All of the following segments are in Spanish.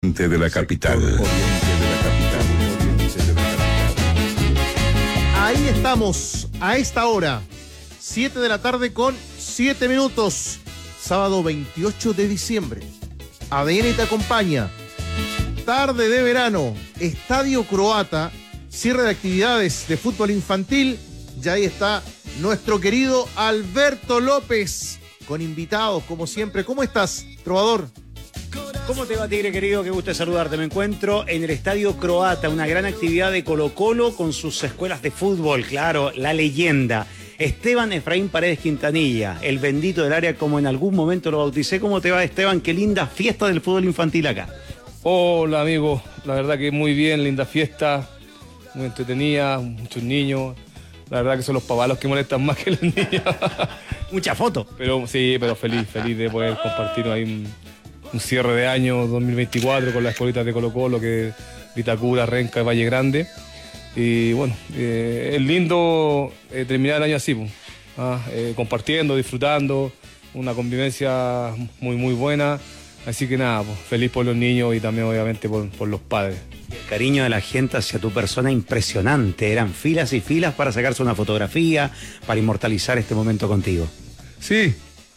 De la capital. Ahí estamos, a esta hora, 7 de la tarde con 7 minutos, sábado 28 de diciembre. ADN te acompaña. Tarde de verano, Estadio Croata, cierre de actividades de fútbol infantil. Ya ahí está nuestro querido Alberto López, con invitados como siempre. ¿Cómo estás, trovador? ¿Cómo te va, Tigre querido? Qué gusto saludarte. Me encuentro en el Estadio Croata, una gran actividad de Colo-Colo con sus escuelas de fútbol, claro, la leyenda. Esteban Efraín Paredes Quintanilla, el bendito del área, como en algún momento lo bauticé. ¿Cómo te va, Esteban? Qué linda fiesta del fútbol infantil acá. Hola, amigo. La verdad que muy bien, linda fiesta, muy entretenida, muchos niños. La verdad que son los pavalos que molestan más que los niños. Muchas fotos. Pero sí, pero feliz de poder compartir ahí un cierre de año 2024 con las escuelitas de Colo-Colo, que Vitacura, Renca y Valle Grande. Y bueno, es lindo terminar el año así, compartiendo, disfrutando, una convivencia muy buena. Así que nada, feliz por los niños y también obviamente por los padres. El cariño de la gente hacia tu persona impresionante. Eran filas y filas para sacarse una fotografía, para inmortalizar este momento contigo. Sí,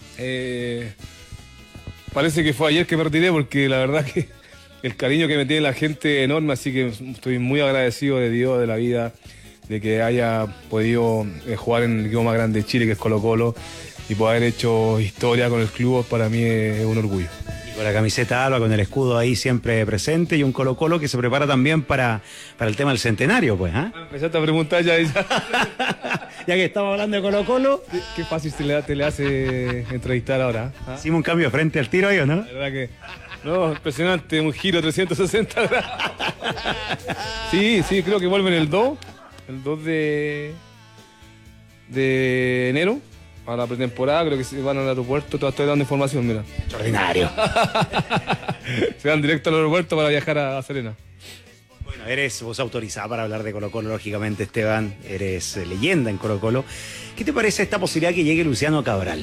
parece que fue ayer que me retiré, porque la verdad que el cariño que me tiene la gente es enorme, así que estoy muy agradecido de Dios, de la vida, de que haya podido jugar en el equipo más grande de Chile, que es Colo-Colo, y poder haber hecho historia con el club. Para mí es un orgullo. Y con la camiseta Alba, con el escudo ahí siempre presente, y un Colo-Colo que se prepara también para el tema del centenario, pues, ¿ah? Empezaste a preguntar ya. Ya que estamos hablando de Colo-Colo. Qué fácil te le hace entrevistar ahora. ¿Ah? Hicimos un cambio de frente al tiro ahí, ¿o no? La verdad que, no, impresionante, un giro 360 grados. Sí, creo que vuelven el 2 de enero, a la pretemporada. Creo que se van al aeropuerto, te estoy dando información, mira. Extraordinario. Se van directo al aeropuerto para viajar a Serena. Bueno, eres vos autorizado para hablar de Colo-Colo, lógicamente, Esteban. Eres leyenda en Colo-Colo. ¿Qué te parece esta posibilidad que llegue Luciano Cabral?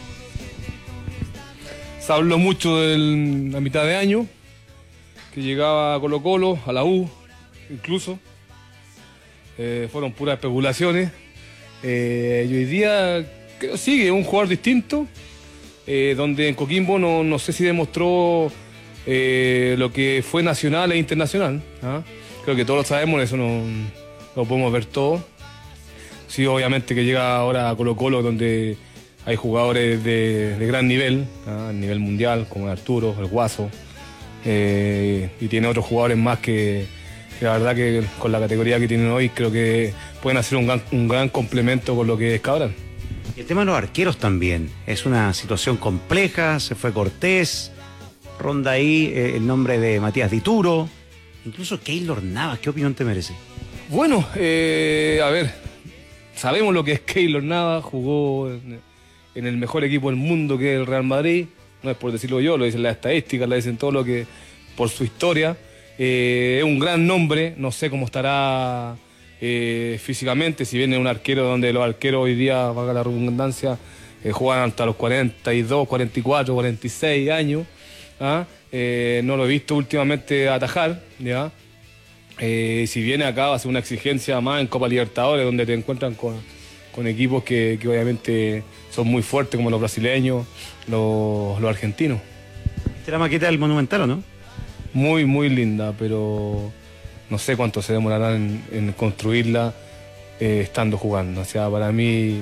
Se habló mucho a mitad de año, que llegaba a Colo-Colo, a la U, incluso. Fueron puras especulaciones. Y hoy día creo que sigue un jugador distinto, donde en Coquimbo no sé si demostró lo que fue nacional e internacional. ¿Ah? Creo que todos lo sabemos, eso no lo podemos ver todo. Sí, obviamente que llega ahora a Colo-Colo, donde hay jugadores de gran nivel, a nivel mundial, como Arturo, el Guaso, y tiene otros jugadores más que la verdad que con la categoría que tienen hoy creo que pueden hacer un gran complemento con lo que es Cabral. Y el tema de los arqueros también, es una situación compleja. Se fue Cortés, ronda ahí el nombre de Matías Dituro, incluso Keylor Navas. ¿Qué opinión te merece? Bueno, a ver, sabemos lo que es Keylor Navas, jugó en el mejor equipo del mundo, que es el Real Madrid. No es por decirlo yo, lo dicen las estadísticas, lo dicen todo lo que por su historia. Es un gran nombre, no sé cómo estará físicamente, si viene un arquero donde los arqueros hoy día, valga la redundancia, juegan hasta los 42, 44, 46 años. ¿Ah? No lo he visto últimamente atajar, ¿ya? Si viene acá va a ser una exigencia más en Copa Libertadores, donde te encuentran con equipos que obviamente son muy fuertes, como los brasileños, los argentinos. ¿Viste la maqueta del Monumental o no? Muy linda, pero no sé cuánto se demorarán en construirla estando jugando. O sea, para mí,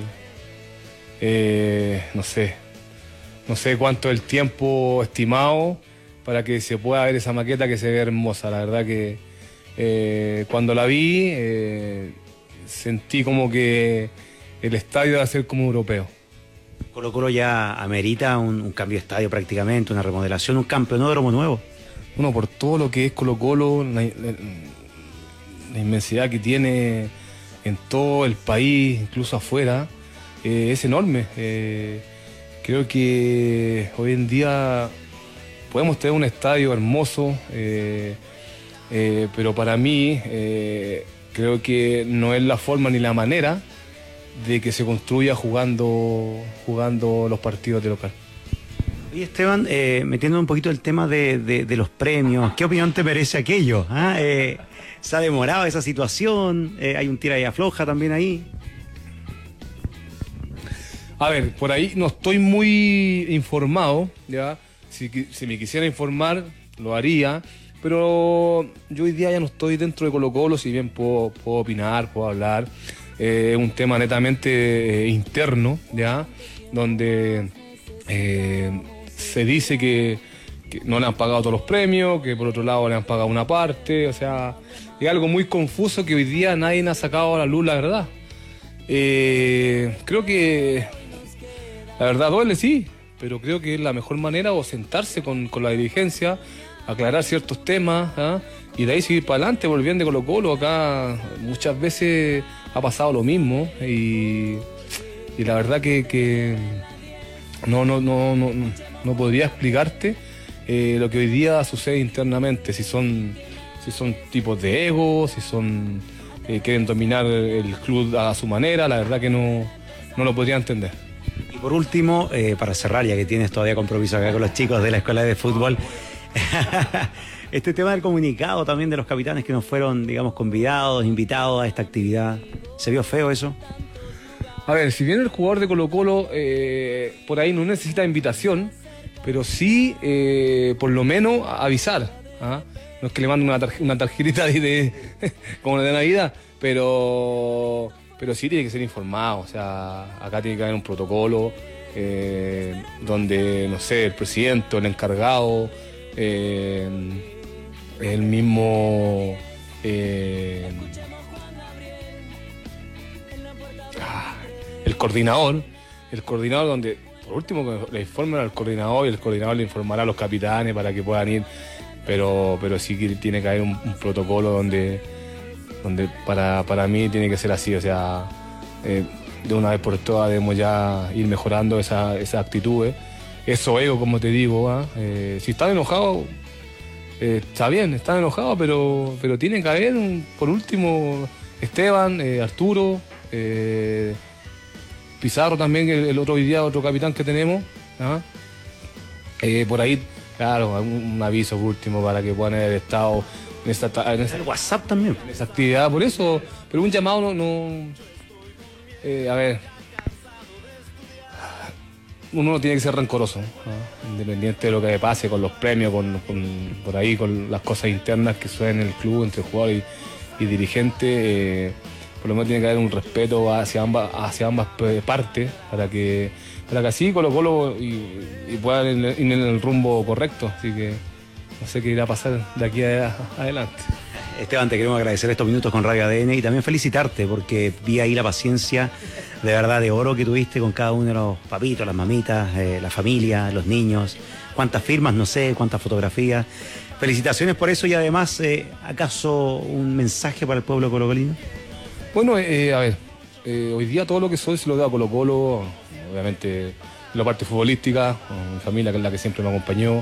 no sé cuánto es el tiempo estimado para que se pueda ver esa maqueta, que se ve hermosa. La verdad que cuando la vi sentí como que el estadio va a ser como europeo. Colo-Colo ya amerita un cambio de estadio prácticamente, una remodelación, un campeonódromo nuevo. Bueno, por todo lo que es Colo-Colo, la inmensidad que tiene en todo el país, incluso afuera, es enorme. Creo que hoy en día podemos tener un estadio hermoso, pero para mí creo que no es la forma ni la manera de que se construya jugando los partidos de local. Y Esteban, metiendo un poquito el tema de los premios, ¿qué opinión te merece aquello? ¿Ah? ¿Se ha demorado esa situación? ¿Hay un tira y afloja también ahí? A ver, por ahí no estoy muy informado, ¿ya? Si me quisiera informar, lo haría, pero yo hoy día ya no estoy dentro de Colo-Colo, si bien puedo opinar, puedo hablar. Es un tema netamente interno, ¿ya? Donde se dice que no le han pagado todos los premios, que por otro lado le han pagado una parte, o sea, es algo muy confuso que hoy día nadie ha sacado a la luz la verdad. Creo que la verdad duele, sí, pero creo que es la mejor manera o sentarse con la dirigencia, aclarar ciertos temas, ¿ah? Y de ahí seguir para adelante, volviendo de Colo-Colo. Acá muchas veces ha pasado lo mismo y la verdad que no podría explicarte lo que hoy día sucede internamente, si son tipos de ego, si son quieren dominar el club a su manera, la verdad que no lo podría entender. Y por último, para cerrar, ya que tienes todavía compromiso acá con los chicos de la escuela de fútbol, este tema del comunicado también de los capitanes que nos fueron, digamos, convidados, invitados a esta actividad, ¿se vio feo eso? A ver, si bien el jugador de Colo-Colo por ahí no necesita invitación, pero sí por lo menos avisar, ¿ah? No es que le manden una tarjetita como la de Navidad, pero sí tiene que ser informado. O sea, acá tiene que haber un protocolo donde, no sé, el presidente o el encargado, el mismo el coordinador donde por último le informen al coordinador y el coordinador le informará a los capitanes para que puedan ir, pero sí que tiene que haber un protocolo donde para mí tiene que ser así, o sea, de una vez por todas debemos ya ir mejorando esa actitud, eso ego, como te digo, si están enojados, está bien, están enojados, pero tiene que haber por último Esteban, Arturo, Pizarro también, el otro día, otro capitán que tenemos, ¿ah? Por ahí, claro, un aviso por último para que puedan haber estado en esa el WhatsApp también. En esa actividad, por eso, pero un llamado a ver, uno no tiene que ser rencoroso, ¿no? Independiente de lo que pase con los premios, por ahí, con las cosas internas que suceden en el club entre jugador y dirigente, por lo menos tiene que haber un respeto hacia ambas partes para que así Colo-Colo y puedan ir en el rumbo correcto, así que no sé qué irá a pasar de aquí adelante. Esteban, te queremos agradecer estos minutos con Radio ADN y también felicitarte porque vi ahí la paciencia de verdad de oro que tuviste con cada uno de los papitos, las mamitas, la familia, los niños, cuántas firmas, no sé, cuántas fotografías. Felicitaciones por eso y además, ¿acaso un mensaje para el pueblo colocolino? Bueno, a ver, hoy día todo lo que soy se lo doy a Colo-Colo, obviamente la parte futbolística, mi familia que es la que siempre me acompañó.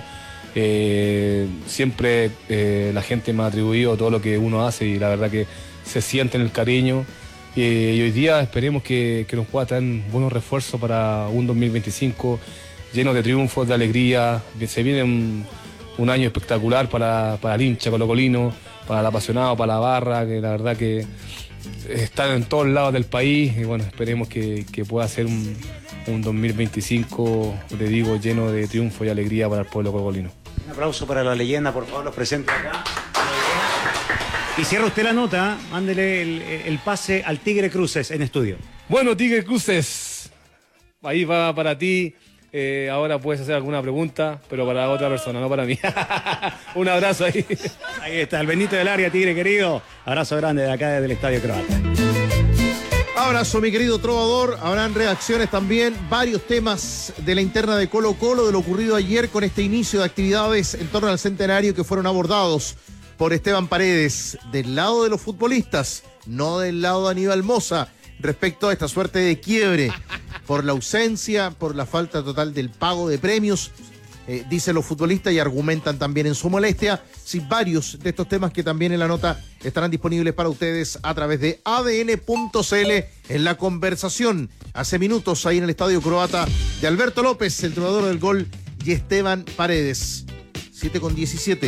Siempre la gente me ha atribuido todo lo que uno hace y la verdad que se siente en el cariño y hoy día esperemos que nos pueda traer buenos refuerzos para un 2025 lleno de triunfos, de alegría. Se viene un año espectacular para el hincha colocolino, para el apasionado, para la barra, que la verdad que están en todos lados del país y bueno, esperemos que pueda ser un 2025, le digo, lleno de triunfo y alegría para el pueblo colocolino. Un aplauso para la leyenda, por favor, los presentes acá. Y cierra usted la nota, mándele el pase al Tigre Cruces en estudio. Bueno, Tigre Cruces, ahí va para ti. Ahora puedes hacer alguna pregunta, pero para otra persona, no para mí. Un abrazo ahí. Ahí está, el Benito del área, Tigre querido. Abrazo grande de acá desde el Estadio Croata. Abrazo, mi querido trovador. Habrán reacciones también, varios temas de la interna de Colo-Colo, de lo ocurrido ayer con este inicio de actividades en torno al centenario que fueron abordados por Esteban Paredes, del lado de los futbolistas, no del lado de Aníbal Mosa, respecto a esta suerte de quiebre por la ausencia, por la falta total del pago de premios, dicen los futbolistas y argumentan también en su molestia. Sí, varios de estos temas que también en la nota estarán disponibles para ustedes a través de adn.cl en la conversación. Hace minutos ahí en el Estadio Croata de Alberto López, el trovador del gol, y Esteban Paredes. 7:17.